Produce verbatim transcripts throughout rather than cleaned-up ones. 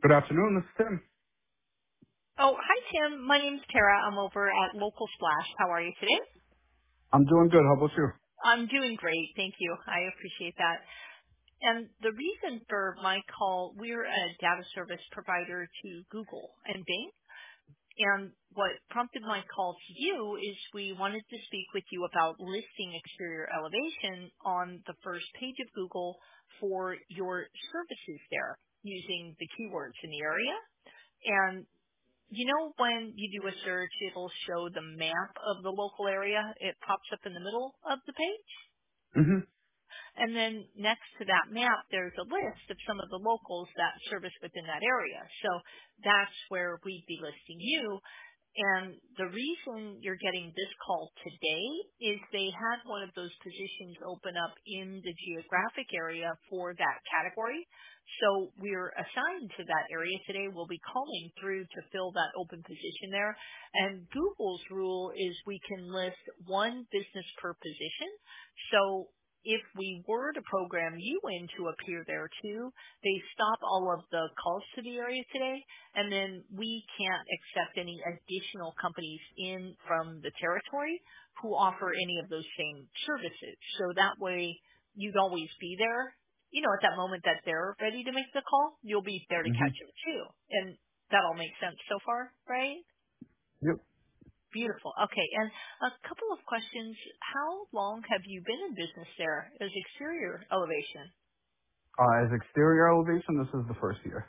Good afternoon, this is Tim. Oh, hi, Tim. My name's Tara. I'm over at Local Splash. How are you today? I'm doing good. How about you? I'm doing great. Thank you. I appreciate that. And the reason for my call, we're a data service provider to Google and Bing. And what prompted my call to you is we wanted to speak with you about listing exterior elevation on the first page of Google for your services there using the keywords in the area. And you know when you do a search, it'll show the map of the local area. It pops up in the middle of the page. hmm And then next to that map, there's a list of some of the locals that service within that area. So that's where we'd be listing you. And the reason you're getting this call today is they had one of those positions open up in the geographic area for that category. So we're assigned to that area today. We'll be calling through to fill that open position there. And Google's rule is we can list one business per position. So if we were to program you in to appear there too, they stop all of the calls to the area today, and then we can't accept any additional companies in from the territory who offer any of those same services. So that way you'd always be there. You know, at that moment that they're ready to make the call, you'll be there to hmm catch them too. And that all makes sense so far, right? Yep. Beautiful. Okay. And a couple of questions. How long have you been in business there as exterior elevation? Uh, as exterior elevation, this is the first year.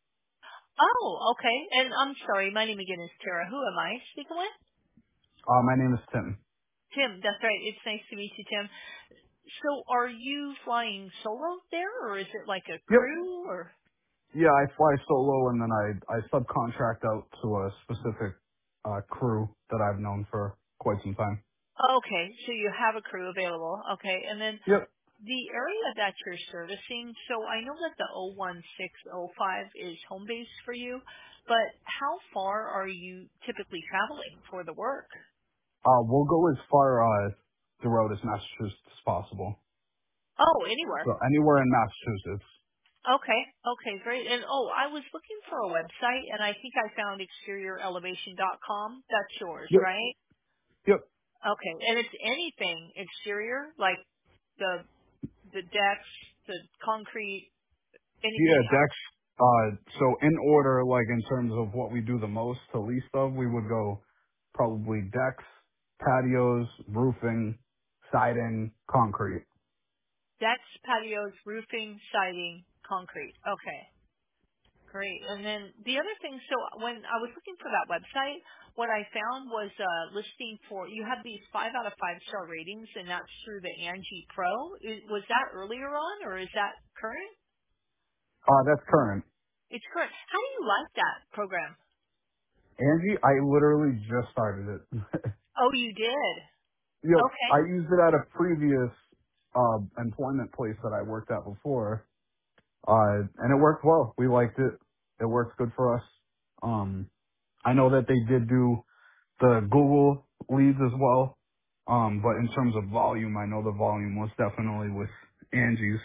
Oh, okay. And I'm sorry, my name again is Tara. Who am I speaking with? Uh, my name is Tim. Tim. That's right. It's nice to meet you, Tim. So are you flying solo there, or is it like a Yep. crew, or? Yeah, I fly solo and then I, I subcontract out to a specific uh, crew that I've known for quite some time. Okay, so you have a crew available. Okay. And then Yep. the area that you're servicing, so I know that the oh one six oh five is home base for you, but how far are you typically traveling for the work? Uh, we'll go as far uh, throughout as Massachusetts as possible. Oh, anywhere. So anywhere in Massachusetts. Okay, okay, great. And oh, I was looking for a website, and I think I found exterior elevation dot com. That's yours, Yep. right? Yep. Okay, and it's anything exterior, like the the decks, the concrete, Yeah, anything. decks. Uh, so in order, like in terms of what we do the most to least of, we would go probably decks, patios, roofing, siding, concrete. Decks, patios, roofing, siding, concrete. Okay. Great. And then the other thing, so when I was looking for that website, what I found was a listing for, you have these five out of five star ratings, and that's through the Angie Pro. Is, was that earlier on, or is that current? Uh, that's current. It's current. How do you like that program? Angie, I literally just started it. Oh, you did. Yep, Okay. I used it at a previous uh, employment place that I worked at before, uh, and it worked well. We liked it. It works good for us. Um, I know that they did do the Google leads as well. Um, but in terms of volume, I know the volume was definitely with Angie's.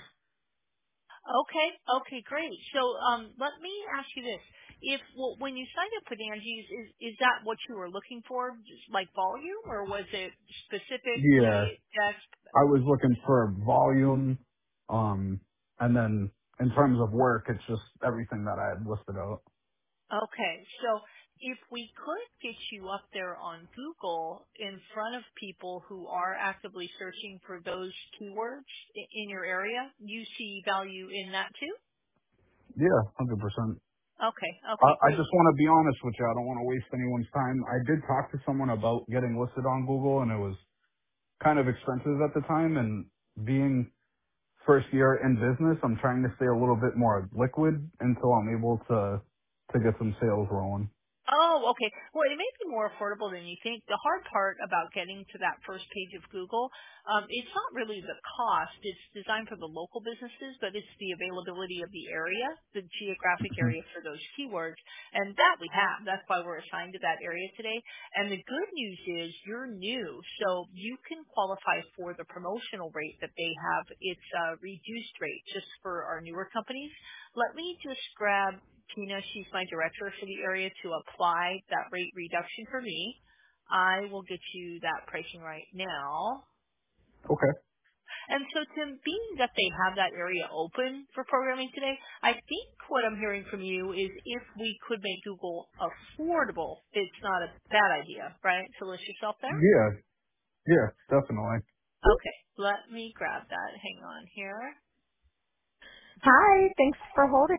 Okay. Okay, great. So um, let me ask you this. If well, when you signed up with Angie's, is, is that what you were looking for, just like volume, or was it Yeah, specifically just I was looking for volume. Um, and then in terms of work, it's just everything that I had listed out. Okay, so if we could get you up there on Google in front of people who are actively searching for those keywords i- in your area, you see value in that too? Yeah, one hundred percent. Okay, I, okay, I great. just want to be honest with you. I don't want to waste anyone's time. I did talk to someone about getting listed on Google, and it was kind of expensive at the time. And being first year in business, I'm trying to stay a little bit more liquid until I'm able to to get some sales rolling. Oh, okay. Well, it may be more affordable than you think. The hard part about getting to that first page of Google, um, it's not really the cost. It's designed for the local businesses, but it's the availability of the area, the geographic Mhm. area for those keywords. And that we have. That's why we're assigned to that area today. And the good news is you're new, so you can qualify for the promotional rate that they have. It's a reduced rate just for our newer companies. Let me just grab Tina, she's my director for the area, to apply that rate reduction for me. I will get you that pricing right now. Okay. And so, Tim, being that they have that area open for programming today, I think what I'm hearing from you is if we could make Google affordable, it's not a bad idea, right, to list yourself there? Yeah. Yeah. Definitely. Okay, let me grab that. Hang on here. Hi, thanks for holding.